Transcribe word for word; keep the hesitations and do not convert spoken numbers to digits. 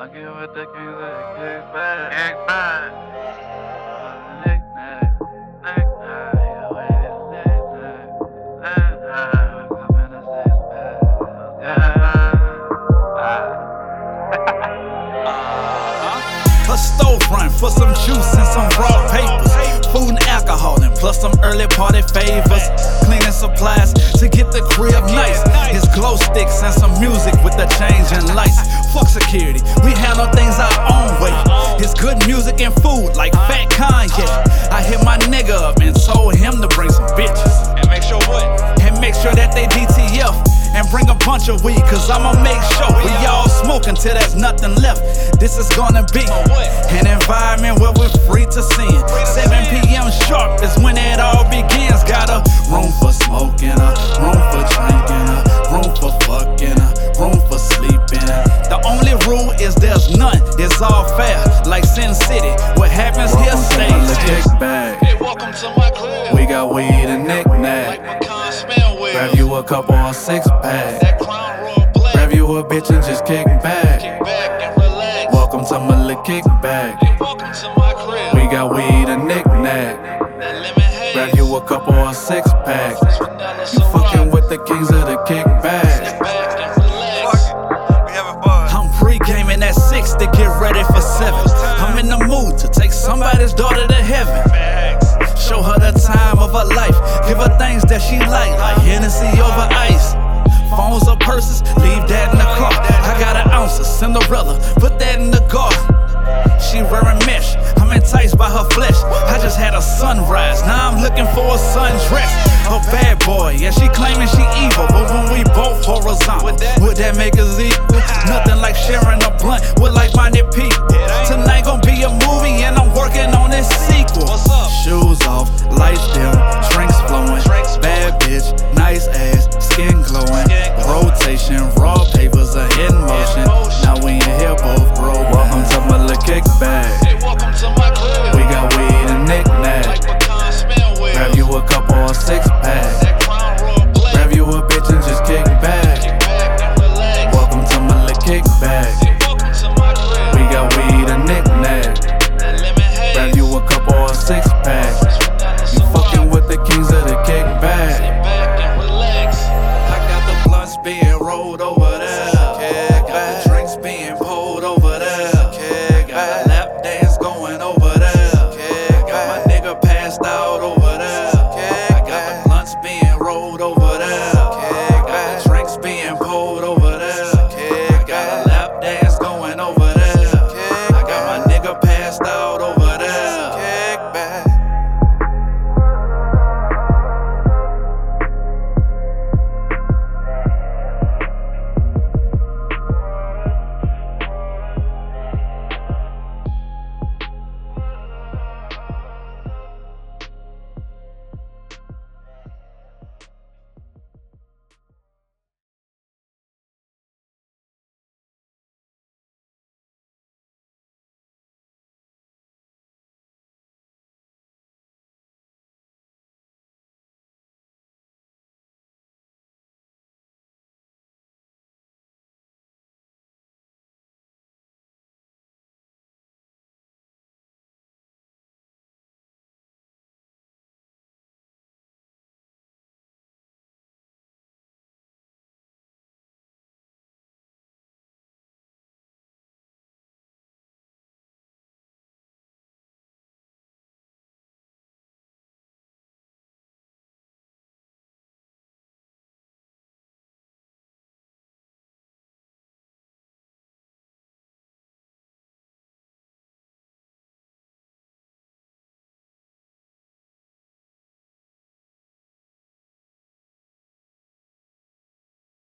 Fucking with the kings of the kickback. Kickback. Knick-knack. Knick-knack. Yeah, wait, knick-knack. Knick-knack. Come in a six-pack. Yeah. A storefront for some juice and some raw papers, food and alcohol, and plus some early party favors. Cleaning supplies to get the crib nice. His glow sticks and some music with the change in lights. Fuck security, we handle things our own way. It's good music and food like Fat Kanye. I hit my nigga up and told him to bring some bitches. And make sure what? And make sure that they D T F. And bring a bunch of weed, cause I'ma make sure we all smoke until there's nothing left. This is gonna be an environment where we're free to sin. seven P M sharp is when it all begins. Got a room for smoking, a room for drinking, a room for fucking, a room for sleeping. The only rule is there's none, it's all fair. Like Sin City, what happens here stays. Kickback. Hey, welcome to my club. We got weed and knick-knack. Like pecan smell with. Grab you a couple of six pack. That crown royal black. Grab you a bitch and just kick back. Kick back and relax. Welcome to my little kickback. Hey, welcome to my crib. We got weed and knick-knack. That lemon haze. Grab you a couple of six pack. Vanilla You fucking Ciroc. with the kings of the kickback. Kick back and relax. We having fun. I'm pre-gaming at six to get ready for seven. I'm in the mood to take somebody's daughter to heaven. Show her the time of her life. Give her things that she like, like Hennessy over ice. Phones or purses, leave that in the car. I got an ounce of Cinderella, put that in the garden. She wearing mesh, I'm enticed by her flesh. I just had a sunrise, now I'm looking for a sundress. A bad boy, yeah, she claiming she evil, but when we both horizontal, would that make us equal? Nothing like sharing a blunt with like-minded people. Tonight gon' be a movie and I'm working on this sequel. What's up? Shoes off, lights dim, drinks flowing. Bad bitch, nice ass, skin glowing. Rotation, raw papers are in motion. Now we in here both grow. Welcome to my little kickback. Hey, welcome to my club. We got weed and Like knick-knack. pecan smell with. Grab you a couple of six pack. That crown royal black. Grab you a bitch and just kick back. Kick back and relax. Welcome to my little kickback. Hey, welcome to my crib. We got weed and knick-knack. That lemon haze. Grab you a couple of six pack. You fucking with the kings of the kickback. Sit back and relax. I got the blunts being rolled over there. Got the drinks being pulled over there. Got a lap dance going over there. Got my nigga passed out over there. I got the blunts being rolled over there.